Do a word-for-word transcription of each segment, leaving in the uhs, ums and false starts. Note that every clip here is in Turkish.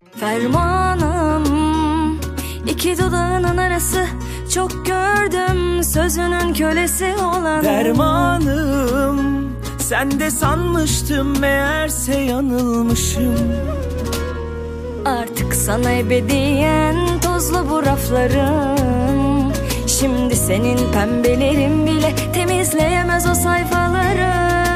Fermanım, iki dudağının arası, çok gördüm sözünün kölesi olan. Dermanım, sen de sanmıştım, meğerse yanılmışım. Artık sana ebediyen tozlu bu raflarım. Şimdi senin pembelerin bile temizleyemez o sayfaları.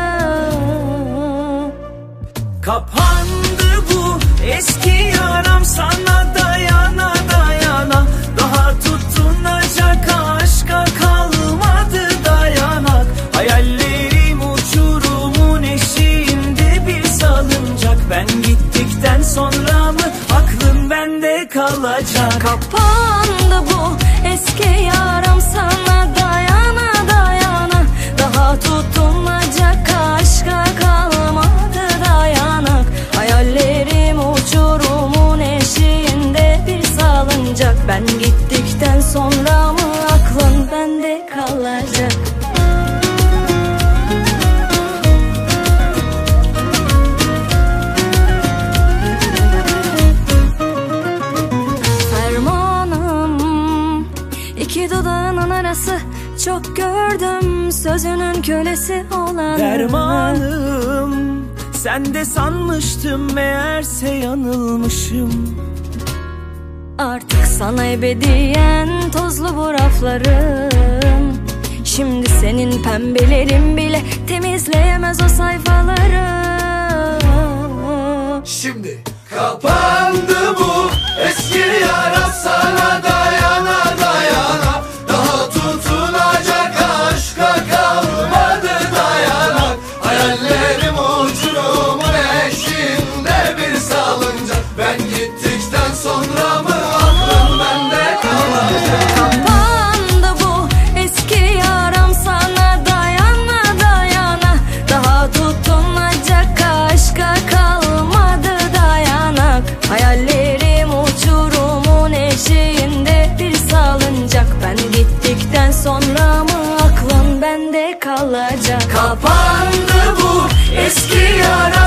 Kapandı bu eski yaram, sana dayana dayana. Daha tutunacak aşka kalmadı dayanak. Hayallerim uçurumun eşiğinde bir salıncak. Ben gittikten sonra mı aklın bende kalacak? Kapandı bu eski yaram, sana dayana dayana. Daha tutunacak aşka kalmadı dayanak. Hayallerim uçurumun eşiğinde bir salıncak. Ben gittikten sonra mı aklın bende kalacak? Fermanım, iki dudağının arası, çok gördüm sözünün kölesi olan. Dermanım, sen de sanmıştım, meğerse yanılmışım. Artık sana ebediyen tozlu bu raflarım. Şimdi senin pembelerin bile temizleyemez o sayfaları. Şimdi kapandı bu eski yara, sana dayana dayana. Daha tutunacak aşka kalmadı dayanak. Hayallerim uçurumun eşiğinde bir salıncak. Ben gittikten sonra mı aklım bende kalacak? Kapandı bu eski yaram, sana dayana dayana. Daha tutunacak aşka kalmadı dayanak. Hayallerim uçurumun eşiğinde bir salıncak. Ben gittikten sonra mı aklın bende kalacak? Kapandı bu eski yara,